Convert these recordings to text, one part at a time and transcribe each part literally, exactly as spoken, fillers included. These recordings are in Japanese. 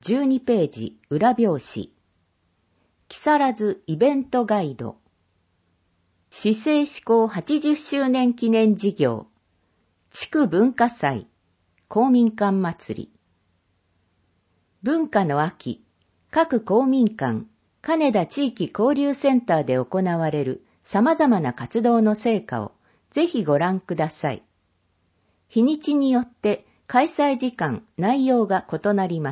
じゅうにページ裏表紙。木更津イベントガイド。市政施行はちじゅっしゅうねん記念事業。地区文化祭。公民館祭り。文化の秋、各公民館、金田地域交流センターで行われる様々な活動の成果をぜひご覧ください。日にちによって開催時間、内容が異なります。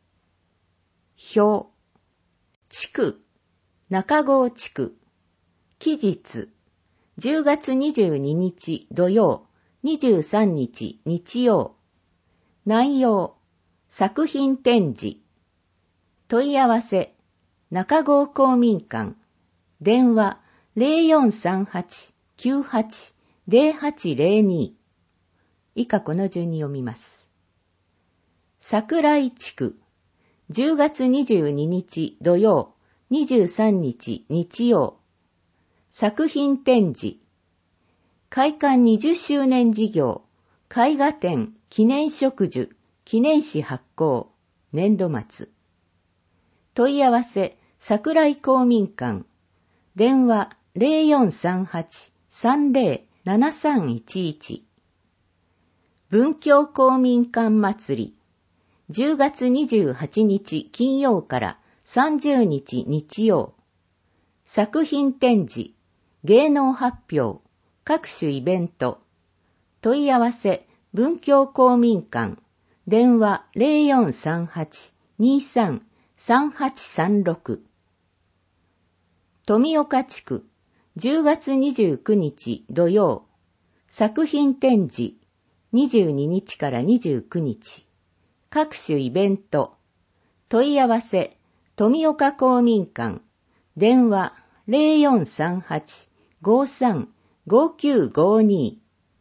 表。地区、中郷地区。期日、じゅうがつにじゅうににち土曜、にじゅうさんにち日曜。内容、作品展示。問い合わせ、中郷公民館。電話 ゼロよんさんはち きゅうはち ゼロはちゼロに。以下この順に読みます。桜井地区。じゅうがつにじゅうににち土曜、にじゅうさんにち日曜。作品展示。開館にじゅっしゅうねん事業。絵画展、記念植樹、記念誌発行。年度末。問い合わせ、桜井公民館。電話 ゼロよんさんはち さんゼロ ななさんいちいち。文教公民館祭り。じゅうがつにじゅうはちにち金曜からさんじゅうにち日曜。作品展示、芸能発表、各種イベント。問い合わせ、文教公民館。電話 ゼロよんさんはち にさん さんはちさんろく。富岡地区。じゅうがつにじゅうくにち土曜。作品展示。にじゅうににちからにじゅうくにち。各種イベント。問い合わせ、富岡公民館。電話 ゼロよんさんはち ごさん ごきゅうごに。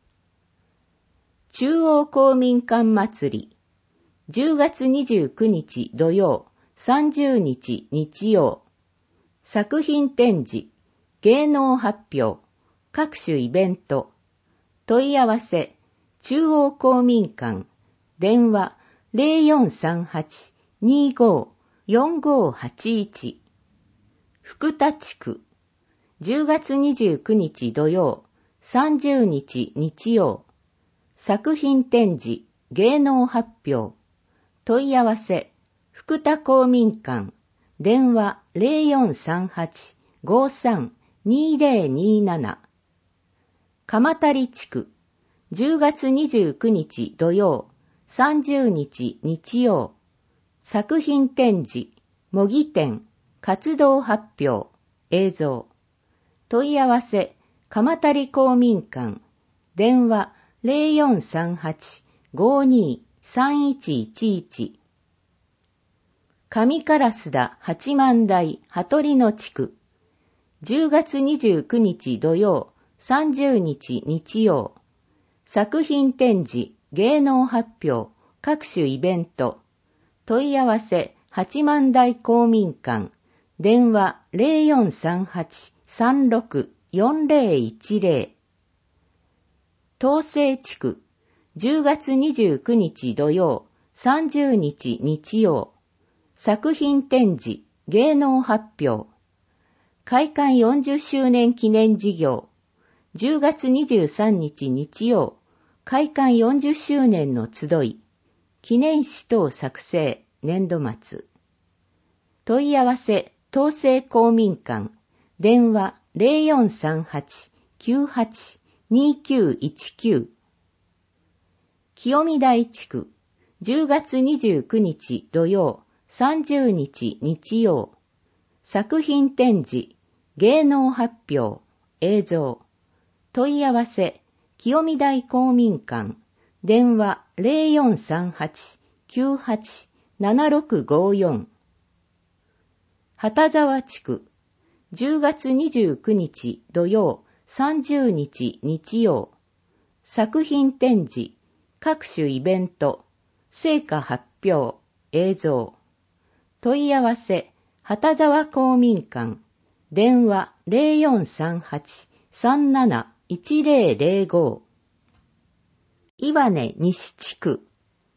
中央公民館祭り。じゅうがつにじゅうくにち土曜、さんじゅうにち日曜。作品展示、芸能発表、各種イベント。問い合わせ、中央公民館。電話ゼロよんさんはち にご よんごはちいち。福田地区。じゅうがつにじゅうくにち土曜、さんじゅうにち日曜。作品展示、芸能発表。問い合わせ、福田公民館。電話ゼロよんさんはち ごさん にゼロになな。鎌足地区。じゅうがつにじゅうくにち土曜、さんじゅうにち日曜。作品展示、模擬展、活動発表、映像。問い合わせ、鎌足公民館。電話ゼロよんさんはち ごにさんいちいちいち。上烏田八幡台羽鳥の地区。じゅうがつにじゅうくにち土曜、さんじゅうにち日曜。作品展示、芸能発表、各種イベント。問い合わせ、八幡台公民館。電話ゼロよんさんはち さんろく よんゼロいちゼロ。東西地区。じゅうがつにじゅうくにち土曜、さんじゅうにち日曜。作品展示、芸能発表。開館よんじゅっしゅうねん記念事業。じゅうがつにじゅうさんにち日曜、開館よんじゅっしゅうねんの集い。記念誌等作成、年度末。問い合わせ、東西公民館。電話ゼロよんさんはち きゅうはち にきゅういちきゅう。清見台地区。じゅうがつにじゅうくにち土曜、さんじゅうにち日曜。作品展示、芸能発表、映像。問い合わせ、清見台公民館。電話ゼロよんさんはち きゅうはち ななろくごよん。旗沢地区。じゅうがつにじゅうくにち土曜、さんじゅうにち日曜。作品展示、各種イベント、成果発表、映像。問い合わせ、旗沢公民館。電話ゼロよんさんはち さんなないちゼロゼロご。岩根西地区。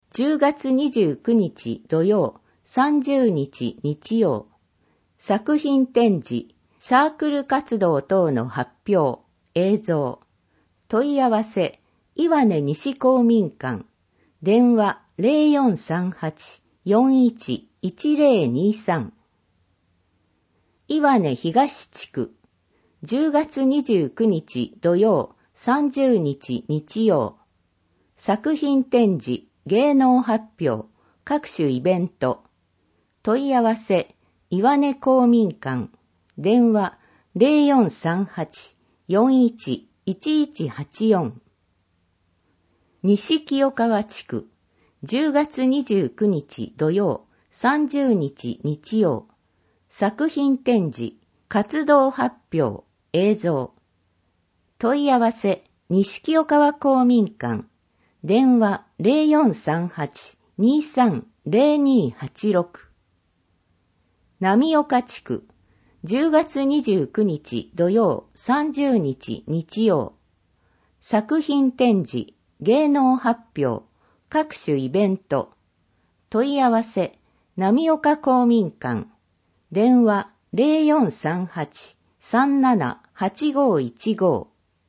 じゅうがつにじゅうくにち土曜、さんじゅうにち日曜。作品展示、サークル活動等の発表、映像。問い合わせ、岩根西公民館。電話 ゼロよんさんはち よんいち いちゼロにさん。岩根東地区。じゅうがつにじゅうくにち土曜、さんじゅうにち日曜。作品展示、芸能発表、各種イベント。問い合わせ、岩根公民館。電話 ゼロよんさんはち よんいち いちいちはちよん。西清川地区。じゅうがつにじゅうくにち土曜、さんじゅうにち日曜。作品展示、活動発表、映像。問い合わせ、西清川公民館。電話 ゼロよんさんはち にさんゼロにはちろく。浪岡地区。じゅうがつにじゅうくにち土曜、さんじゅうにち日曜。作品展示、芸能発表、各種イベント。問い合わせ、浪岡公民館。電話 ゼロよんさんはち さんなな はちごいちご。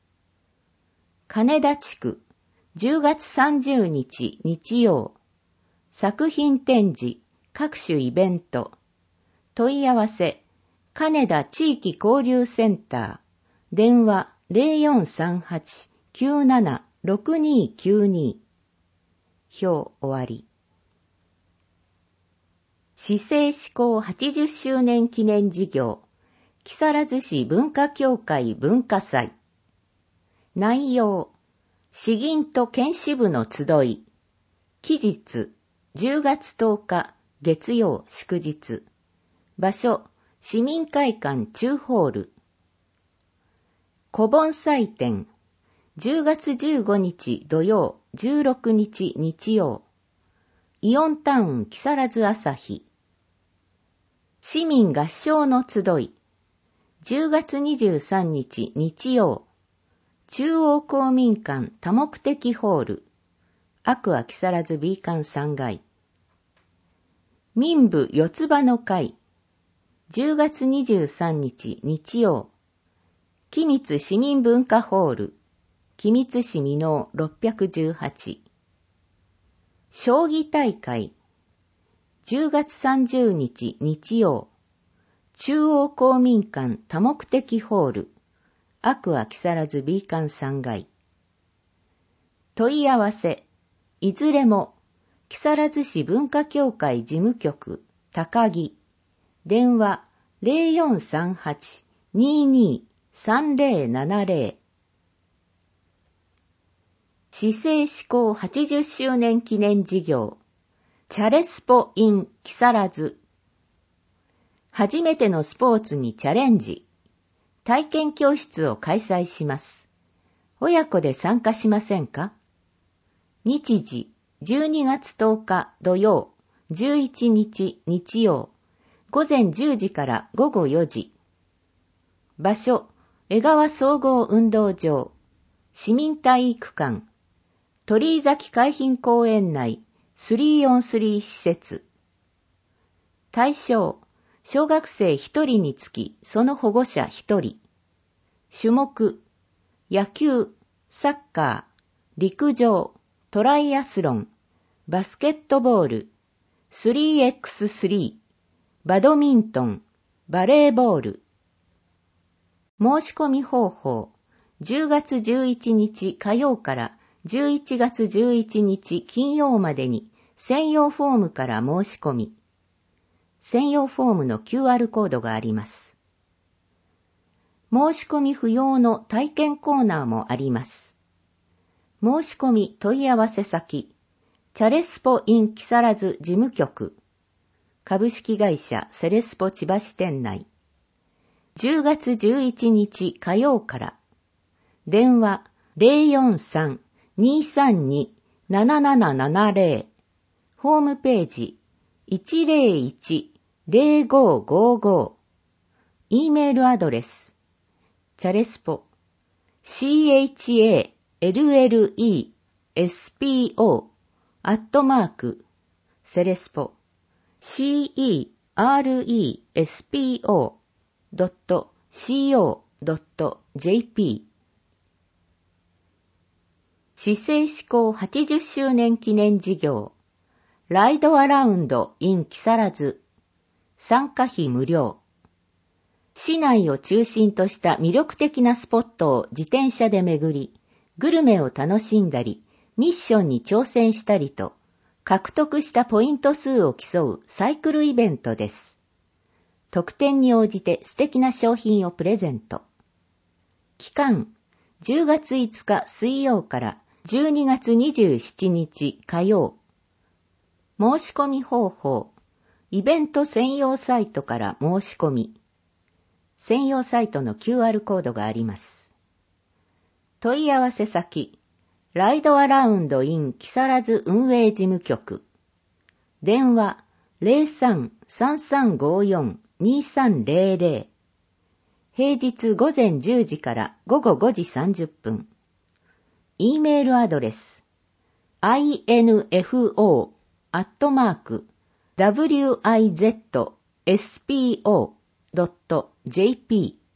金田地区。じゅうがつさんじゅうにち日曜。作品展示、各種イベント。問い合わせ、金田地域交流センター。電話 ゼロよんさんはち きゅうなな ろくにきゅうに。表終わり。市政施行はちじゅっしゅうねん記念事業。木更津市文化協会文化祭。内容。詩吟と県支部の集い。期日、じゅうがつとおか、月曜祝日。場所、市民会館中ホール。古本祭典。じゅうがつじゅうごにち土曜、じゅうろくにち日曜。イオンタウン木更津朝日。市民合唱の集い。じゅうがつにじゅうさんにち日曜。中央公民館多目的ホール。アクア木更津 B 館さんがい。民部四つ葉の会。じゅうがつにじゅうさんにち日曜。君津市民文化ホール。君津市箕面ろっぴゃくじゅうはち。将棋大会。じゅうがつさんじゅうにち日曜。中央公民館多目的ホール。アクア木更津 B 館さんがい。問い合わせ。いずれも、木更津市文化協会事務局、高木。電話 ゼロよんさんはち ににさんゼロななゼロ。市政施行はちじゅっしゅうねん記念事業。チャレスポ in 木更津。初めてのスポーツにチャレンジ。体験教室を開催します。親子で参加しませんか？日時、じゅうにがつとおか土曜、じゅういちにち日曜、ごぜんじゅうじからごごよじ。場所、江川総合運動場、市民体育館、鳥居崎海浜公園内 スリーオンスリー 施設。対象、小学生ひとりにつきその保護者ひとり。種目、野球、サッカー、陸上、トライアスロン、バスケットボール、スリーエックススリー、バドミントン、バレーボール。申し込み方法、じゅうがつじゅういちにち火曜からじゅういちがつじゅういちにち金曜までに専用フォームから申し込み、専用フォームの キューアール コードがあります。申し込み不要の体験コーナーもあります。申し込み問い合わせ先、チャレスポ in 木更津事務局、株式会社セレスポ千葉支店内。じゅうがつじゅういちにち火曜から。電話 ゼロよんさん にさんに ななななななゼロ。ホームページ いちゼロいち ゼロごごご。E メールアドレスチャレスポ チャレスポアットマーク、セレスポ、シーイーアールイーエスピーオー ドット シーオー ドット ジェーピー 市政施行はちじゅっしゅうねん記念事業、ライドアラウンド in 木更津、参加費無料。市内を中心とした魅力的なスポットを自転車で巡り、グルメを楽しんだり、ミッションに挑戦したりと、獲得したポイント数を競うサイクルイベントです。特典に応じて素敵な商品をプレゼント。期間、じゅうがついつか水曜からじゅうにがつにじゅうしちにち火曜。申し込み方法、イベント専用サイトから申し込み。専用サイトの キューアール コードがあります。問い合わせ先、ライドアラウンド in 木更津運営事務局。電話 ゼロさん さんさんごよん にさんゼロゼロ。平日午前じゅうじから午後ごじさんじゅっぷん。E メールアドレス アイエヌエフオー アットマーク ダブリューアイゼットエスピーオー ドット ジェーピー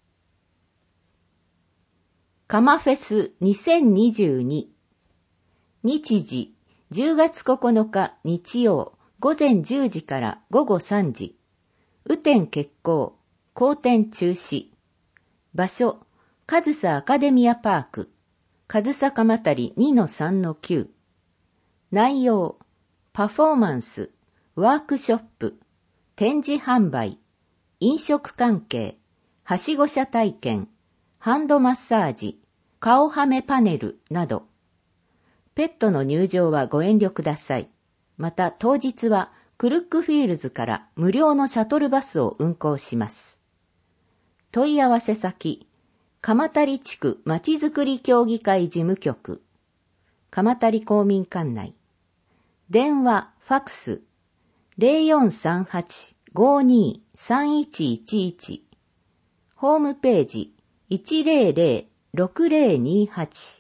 カマフェスにせんにじゅうに日時じゅうがつここのか日曜午前じゅうじから午後さんじ雨天決行好天中止場所上総アカデミアパーク上総鎌足 にのさんのきゅう 内容パフォーマンスワークショップ展示販売飲食関係はしご車体験ハンドマッサージ顔はめパネルなどペットの入場はご遠慮ください。また当日はクルックフィールズから無料のシャトルバスを運行します。問い合わせ先、鎌足地区まちづくり協議会事務局、鎌足公民館内。電話、ファクス、ゼロよんさんはち ごにさんいちいちいち。ホームページ、いちゼロゼロ ろくゼロにはち。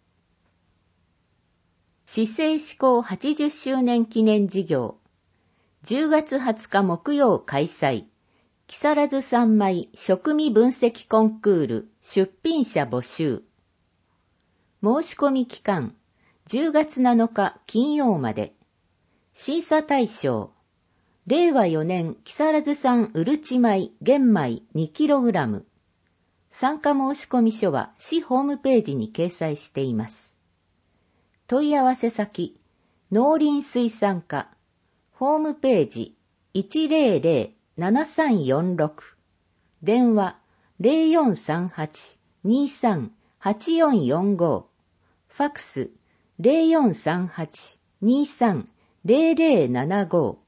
市政施行はちじゅっしゅうねん記念事業、じゅうがつはつか木曜開催、木更津三枚食味分析コンクール出品者募集。申し込み期間、じゅうがつなのか金曜まで。審査対象、れいわよねん木更津産うるち米玄米 にキログラム。参加申し込み書は市ホームページに掲載しています。問い合わせ先、農林水産課、ホームページ いちゼロゼロ ななさんよんろく、電話 ゼロよんさんはち にさんはちよんよんご、ファクス ゼロよんさんはち にさんゼロゼロななご。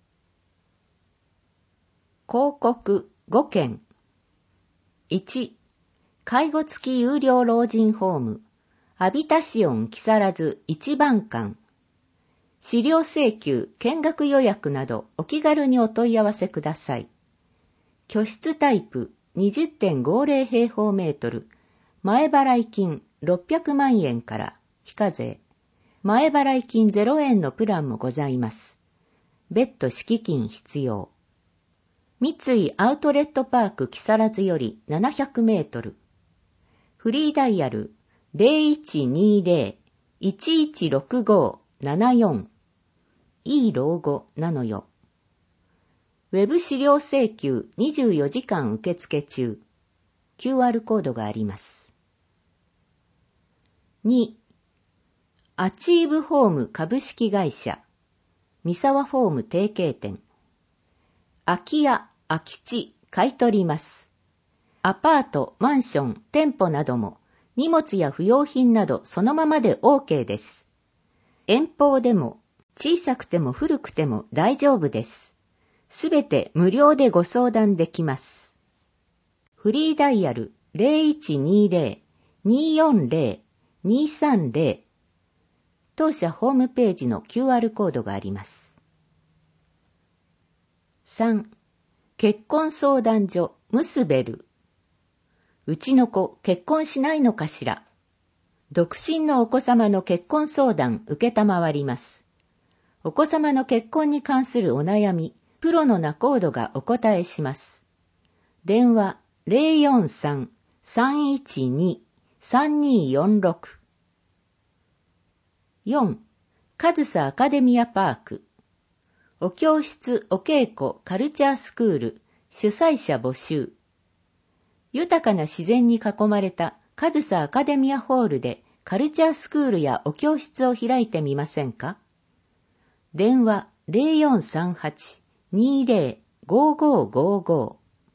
広告ごけん。いち、介護付き有料老人ホームアビタシオン木更津一番館。資料請求、見学予約などお気軽にお問い合わせください。居室タイプ にじゅってんごゼロ 平方メートル、前払い金ろっぴゃくまんえんから非課税、前払い金ゼロえんのプランもございます。別途敷金必要。三井アウトレットパーク木更津よりななひゃくメートル。フリーダイヤルゼロいちにゼロ いちいちろくご ななよん。いい老後なのよ。ウェブ資料請求にじゅうよじかん受付中。キューアール コードがあります。に、アチーブホーム株式会社、三沢フォーム提携店。空き家、空き地、買い取ります。アパート、マンション、店舗なども、荷物や不要品などそのままで OK です。遠方でも、小さくても古くても大丈夫です。すべて無料でご相談できます。フリーダイヤルゼロいちにゼロ によんゼロ にさんゼロ。当社ホームページの キューアール コードがあります。さん、結婚相談所ムスベル。うちの子結婚しないのかしら。独身のお子様の結婚相談受けたまわります。 お子様の結婚に関するお悩み、プロの仲人がお答えします。電話 ゼロよんさん さんいちに さんによんろく。よん. カズサアカデミアパーク。お教室、お稽古、カルチャースクール、主催者募集。豊かな自然に囲まれたカズサアカデミアホールでカルチャースクールやお教室を開いてみませんか？電話 ゼロよんさんはち にゼロ ごごごご。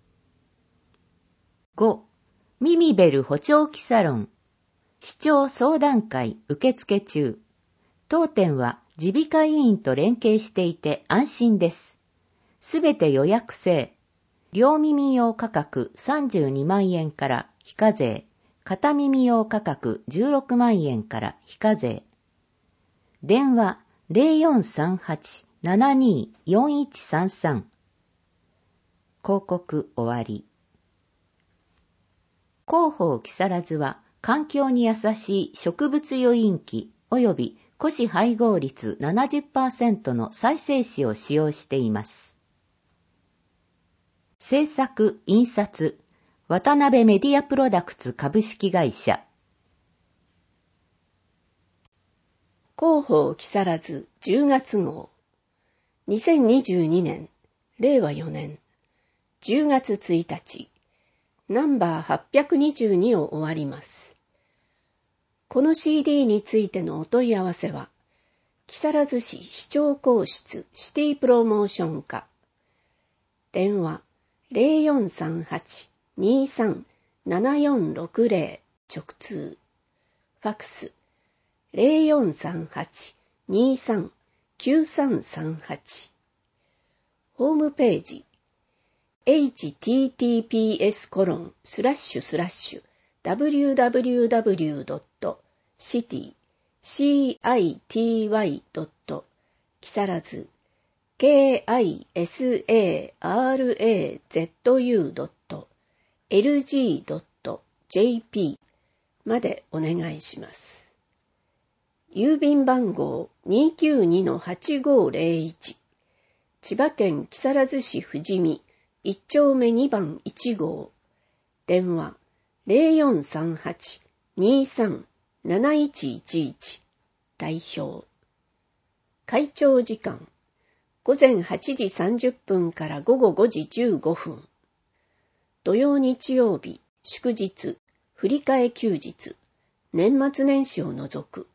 ご. ミミベル補聴器サロン。視聴相談会受付中。当店は耳鼻科医院と連携していて安心です。すべて予約制。両耳用価格さんじゅうにまんえんから非課税。片耳用価格じゅうろくまんえんから非課税。電話 ゼロよんさんはち ななによんいちさんさん。広告終わり。広報木更津は環境に優しい植物油引器及び古紙配合率 ななじゅっパーセント の再生紙を使用しています。制作・印刷、渡辺メディアプロダクツ株式会社。 広報木更津じゅうがつ号。にせんにじゅうにねん、れいわよねん、じゅうがつついたち、ナンバーはっぴゃくにじゅうにを終わります。この シーディー についてのお問い合わせは、木更津市市長公室シティプロモーション課。電話ゼロよんさんはち にさん ななよんろくゼロ直通。ファックスゼロよんさんはち にさん きゅうさんさんはち。ホームページ エイチティーティーピーエスコロンスラッシュスラッシュダブリューダブリューダブリュードットシティシーアイティーワイドット木更津 ケーアイエスエーアールエーゼットユードットエルジードットジェーピー までお願いします。郵便番号 にきゅうにのはちごゼロいち、千葉県木更津市富士見いち丁目にばんいち号。電話ゼロよんさんはち にさん なないちいちいち。代表。会長時間ごぜんはちじさんじゅっぷんからごごごじじゅうごふん。土曜日曜日、祝日、振り替え休日、年末年始を除く。